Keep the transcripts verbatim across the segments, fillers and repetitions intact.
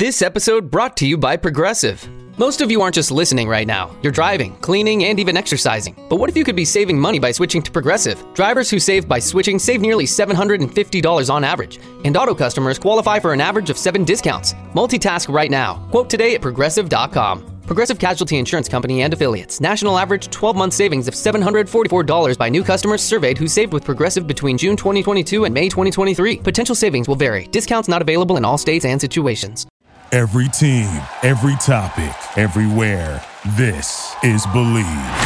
This episode brought to you by Progressive. Most of you aren't just listening right now. You're driving, cleaning, and even exercising. But what if you could be saving money by switching to Progressive? Drivers who save by switching save nearly seven hundred fifty dollars on average. And auto customers qualify for an average of seven discounts. Multitask right now. Quote today at progressive dot com. Progressive Casualty Insurance Company and Affiliates. National average twelve-month savings of seven hundred forty-four dollars by new customers surveyed who saved with Progressive between June twenty twenty-two and May twenty twenty-three. Potential savings will vary. Discounts not available in all states and situations. Every team, every topic, everywhere. This is Believe.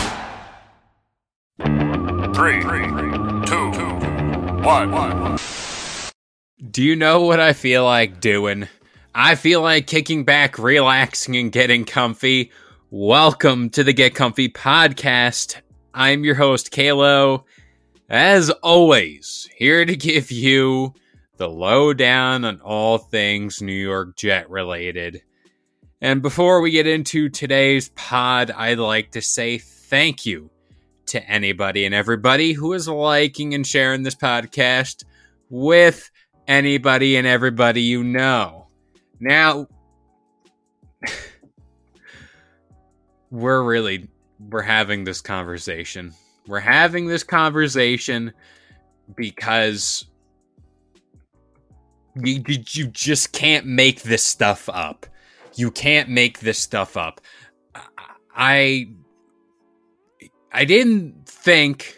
Three, two, one. Do you know what I feel like doing? I feel like kicking back, relaxing, and getting comfy. Welcome to the Get Comfy podcast. I'm your host, Kalo. As always, here to give you the lowdown on all things New York Jet related. And before we get into today's pod, I'd like to say thank you to anybody and everybody who is liking and sharing this podcast with anybody and everybody you know. Now, we're really, we're having this conversation. We're having this conversation because you, you just can't make this stuff up. You can't make this stuff up. I, I didn't think,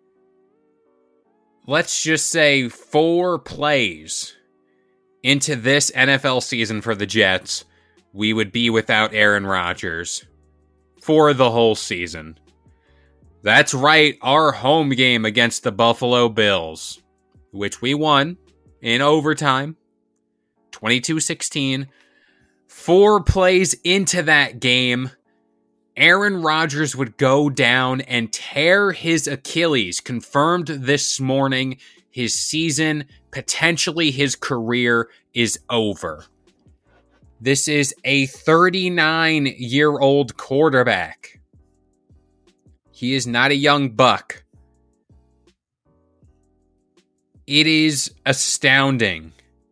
let's just say four plays into this N F L season for the Jets, we would be without Aaron Rodgers for the whole season. That's right, our home game against the Buffalo Bills, which we won in overtime, twenty-two sixteen. Four plays into that game, Aaron Rodgers would go down and tear his Achilles. Confirmed this morning, his season, potentially his career, is over. This is a thirty-nine-year-old quarterback. He is not a young buck. It is astounding.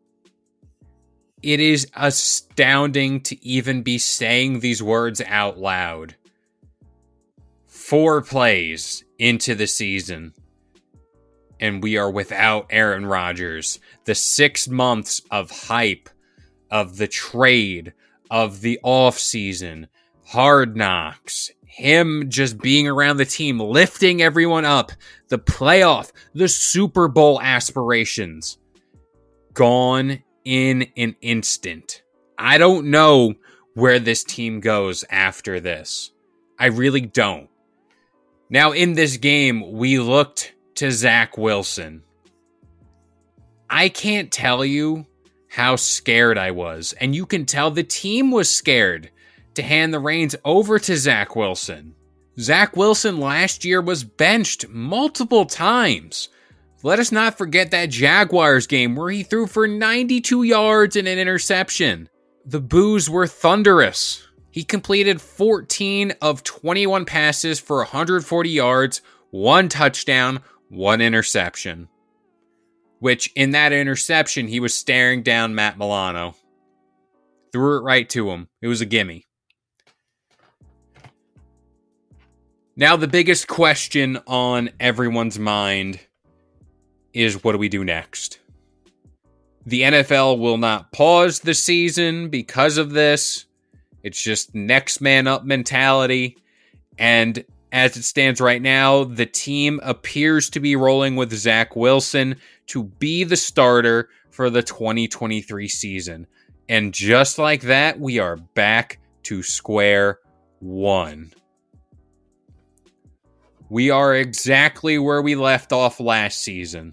It is astounding to even be saying these words out loud. Four plays into the season, and we are without Aaron Rodgers. The six months of hype, of the trade, of the offseason, Hard Knocks, him just being around the team, lifting everyone up, the playoff, the Super Bowl aspirations, gone in an instant. I don't know where this team goes after this. I really don't. Now, in this game, we looked to Zach Wilson. I can't tell you how scared I was, and you can tell the team was scared to hand the reins over to Zach Wilson. Zach Wilson last year was benched multiple times. Let us not forget that Jaguars game where he threw for ninety-two yards and an interception. The boos were thunderous. He completed fourteen of twenty-one passes for one hundred forty yards, one touchdown, one interception. Which, in that interception, he was staring down Matt Milano. Threw it right to him. It was a gimme. Now, the biggest question on everyone's mind is, what do we do next? The N F L will not pause the season because of this. It's just next man up mentality. And as it stands right now, the team appears to be rolling with Zach Wilson to be the starter for the twenty twenty-three season. And just like that, we are back to square one. We are exactly where we left off last season.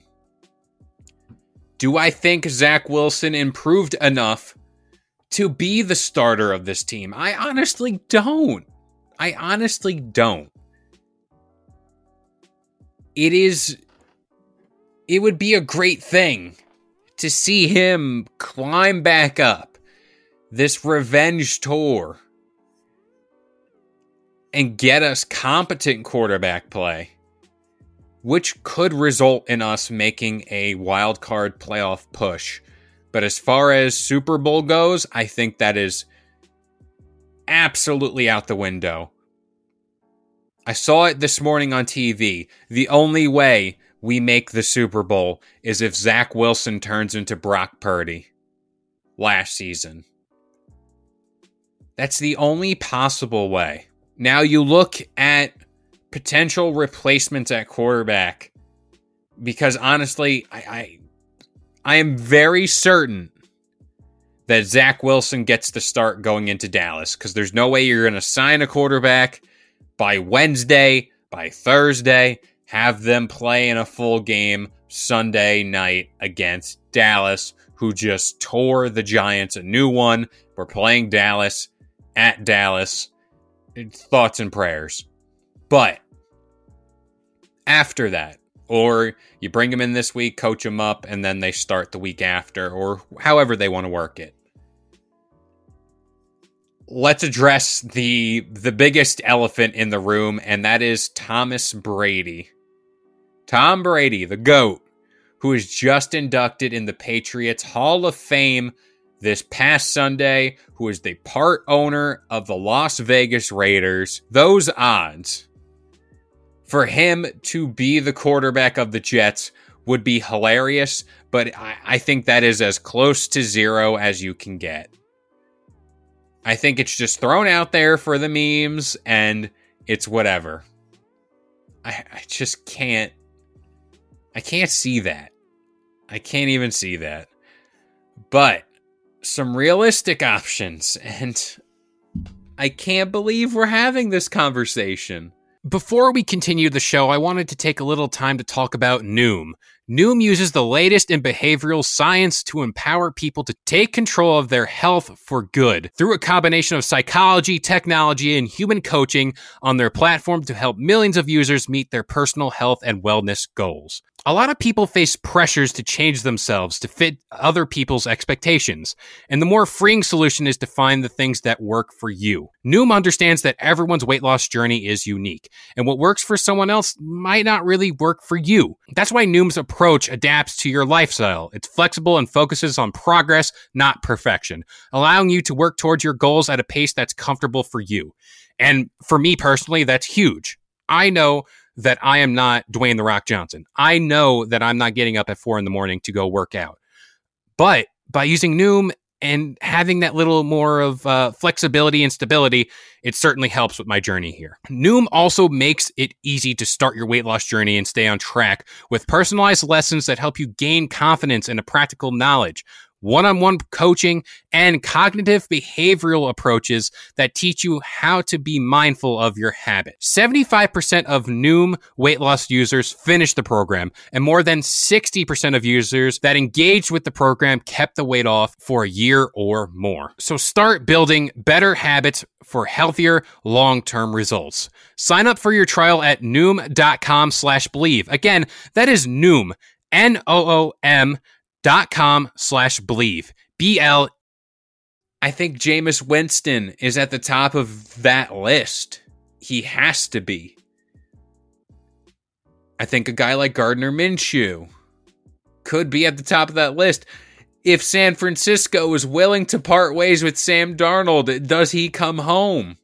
Do I think Zach Wilson improved enough to be the starter of this team? I honestly don't. I honestly don't. It is, it would be a great thing to see him climb back up this revenge tour and get us competent quarterback play, which could result in us making a wild card playoff push But as far as Super Bowl goes, I think that is absolutely out the window. I saw it this morning on T V. The only way we make the Super Bowl is if Zach Wilson turns into Brock Purdy last season. That's the only possible way. Now you look at potential replacements at quarterback, because honestly, I, I, I am very certain that Zach Wilson gets the start going into Dallas, because there's no way you're going to sign a quarterback by Wednesday, by Thursday, have them play in a full game Sunday night against Dallas, who just tore the Giants a new one. We're playing Dallas at Dallas. Thoughts and prayers. But after that, or you bring them in this week, coach them up, and then they start the week after, or however they want to work it. Let's address the the biggest elephant in the room, and that is Thomas Brady. Tom Brady, the GOAT, who is just inducted in the Patriots Hall of Fame this past Sunday, who is the part owner of the Las Vegas Raiders. Those odds for him to be the quarterback of the Jets would be hilarious, but I, I think that is as close to zero as you can get. I think it's just thrown out there for the memes, and it's whatever. I, I just can't, I can't see that. I can't even see that. But some realistic options, and I can't believe we're having this conversation. Before we continue the show, I wanted to take a little time to talk about Noom. Noom uses the latest in behavioral science to empower people to take control of their health for good through a combination of psychology, technology, and human coaching on their platform to help millions of users meet their personal health and wellness goals. A lot of people face pressures to change themselves to fit other people's expectations, and the more freeing solution is to find the things that work for you. Noom understands that everyone's weight loss journey is unique, and what works for someone else might not really work for you. That's why Noom's approach adapts to your lifestyle. It's flexible and focuses on progress, not perfection, allowing you to work towards your goals at a pace that's comfortable for you. And for me personally, that's huge. I know that I am not Dwayne The Rock Johnson. I know that I'm not getting up at four in the morning to go work out. But by using Noom and having that little more of uh, flexibility and stability, it certainly helps with my journey here. Noom also makes it easy to start your weight loss journey and stay on track with personalized lessons that help you gain confidence and a practical knowledge, one-on-one coaching, and cognitive behavioral approaches that teach you how to be mindful of your habits. seventy-five percent of Noom weight loss users finished the program, and more than sixty percent of users that engaged with the program kept the weight off for a year or more. So start building better habits for healthier long-term results. Sign up for your trial at Noom.com slash believe. Again, that is Noom, N O O M dot com slash believe. B L. I think Jameis Winston is at the top of that list. He has to be. I think a guy like Gardner Minshew could be at the top of that list. If San Francisco is willing to part ways with Sam Darnold, does he come home?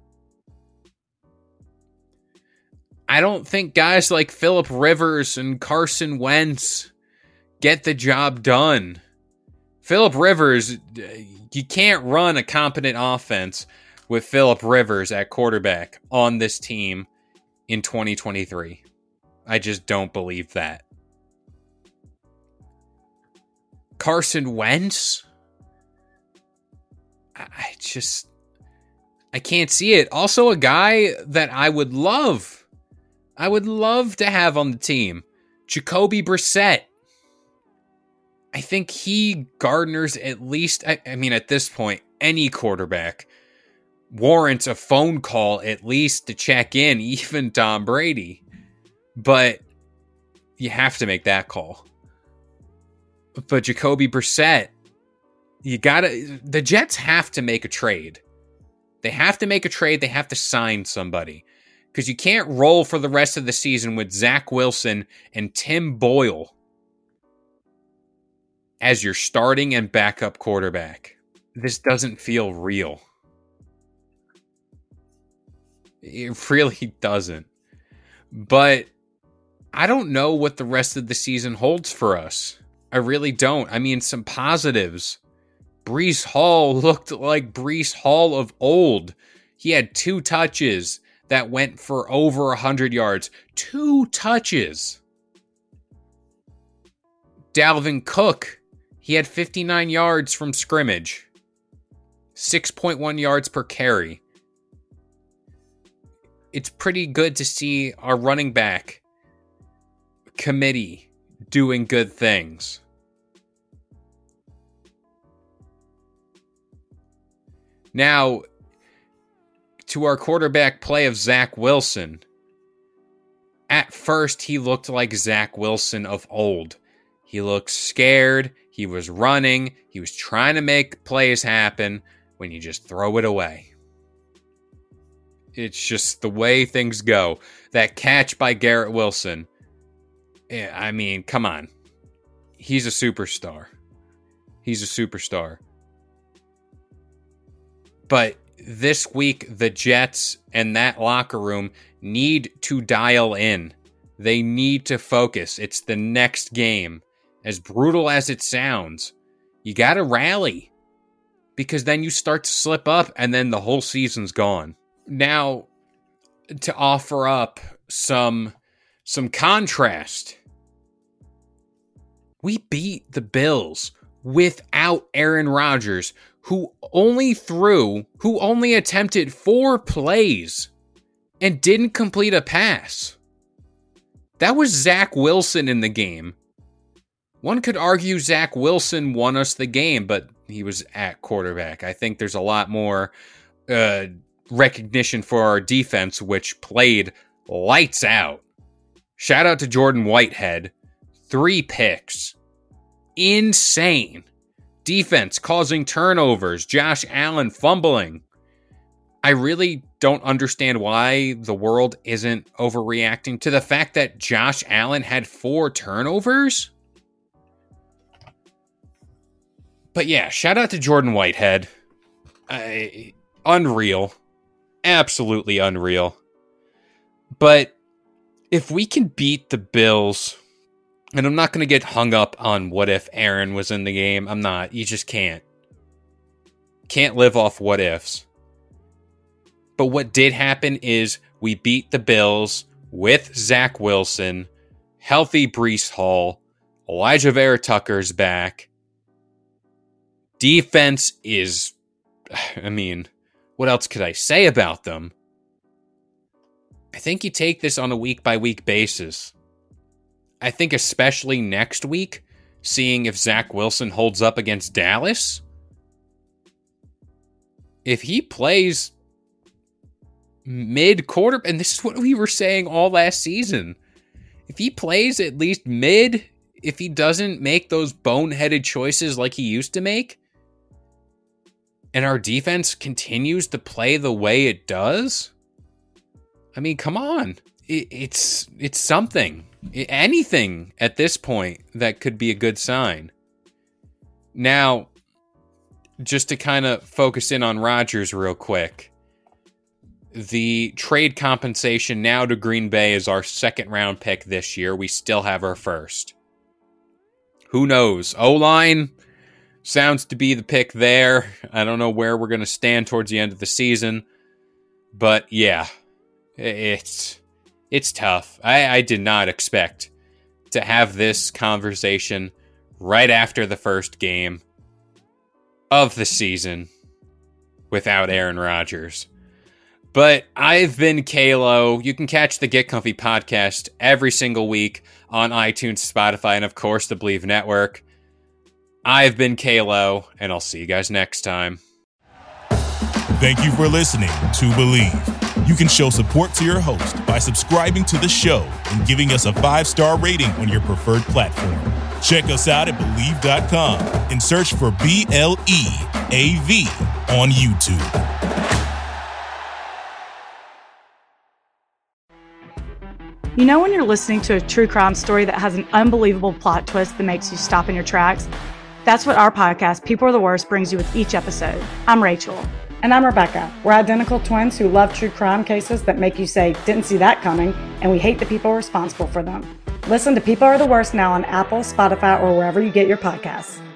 I don't think guys like Phillip Rivers and Carson Wentz get the job done. Phillip Rivers, you can't run a competent offense with Phillip Rivers at quarterback on this team in twenty twenty-three. I just don't believe that. Carson Wentz? I just, I can't see it. Also a guy that I would love, I would love to have on the team, Jacoby Brissett. I think he garners at least, I, I mean, at this point, any quarterback warrants a phone call at least to check in, even Tom Brady. But you have to make that call. But Jacoby Brissett, you gotta, the Jets have to make a trade. They have to make a trade. They have to sign somebody. Because you can't roll for the rest of the season with Zach Wilson and Tim Boyle. as your starting and backup quarterback. This doesn't feel real. It really doesn't. But I don't know what the rest of the season holds for us. I really don't. I mean, some positives. Breece Hall looked like Breece Hall of old. He had two touches that went for over one hundred yards. Two touches. Dalvin Cook, he had fifty-nine yards from scrimmage. six point one yards per carry. It's pretty good to see our running back committee doing good things. Now, to our quarterback play of Zach Wilson. At first, he looked like Zach Wilson of old. He looked scared. He was running. He was trying to make plays happen when you just throw it away. It's just the way things go. That catch by Garrett Wilson. I mean, come on. He's a superstar. He's a superstar. But this week, the Jets and that locker room need to dial in. They need to focus. It's the next game. As brutal as it sounds, you got to rally. Because then you start to slip up and then the whole season's gone. Now, to offer up some, some contrast, we beat the Bills without Aaron Rodgers, who only threw, who only attempted four plays and didn't complete a pass. That was Zach Wilson in the game. One could argue Zach Wilson won us the game, but he was at quarterback. I think there's a lot more uh, recognition for our defense, which played lights out. Shout out to Jordan Whitehead. Three picks. Insane. Defense causing turnovers. Josh Allen fumbling. I really don't understand why the world isn't overreacting to the fact that Josh Allen had four turnovers. But yeah, shout out to Jordan Whitehead. I, unreal. Absolutely unreal. But if we can beat the Bills, and I'm not going to get hung up on what if Aaron was in the game. I'm not. You just can't. Can't live off what ifs. But what did happen is we beat the Bills with Zach Wilson, healthy Breece Hall, Elijah Vera Tucker's back. Defense is, I mean, what else could I say about them? I think you take this on a week-by-week basis. I think especially next week, seeing if Zach Wilson holds up against Dallas. If he plays mid-quarter, and this is what we were saying all last season. If he plays at least mid, if he doesn't make those boneheaded choices like he used to make, and our defense continues to play the way it does, I mean, come on. It, it's it's something. Anything at this point that could be a good sign. Now, just to kind of focus in on Rodgers real quick. The trade compensation now to Green Bay is our second round pick this year. We still have our first. Who knows? O-line sounds to be the pick there. I don't know where we're going to stand towards the end of the season. But yeah, it's it's tough. I, I did not expect to have this conversation right after the first game of the season without Aaron Rodgers. But I've been Kalo. You can catch the Get Comfy podcast every single week on iTunes, Spotify, and of course the Believe Network. I've been Kalo, and I'll see you guys next time. Thank you for listening to Believe. You can show support to your host by subscribing to the show and giving us a five-star rating on your preferred platform. Check us out at Believe dot com and search for B L E A V on YouTube. You know when you're listening to a true crime story that has an unbelievable plot twist that makes you stop in your tracks? That's what our podcast, People Are the Worst, brings you with each episode. I'm Rachel. And I'm Rebecca. We're identical twins who love true crime cases that make you say, didn't see that coming, and we hate the people responsible for them. Listen to People Are the Worst now on Apple, Spotify, or wherever you get your podcasts.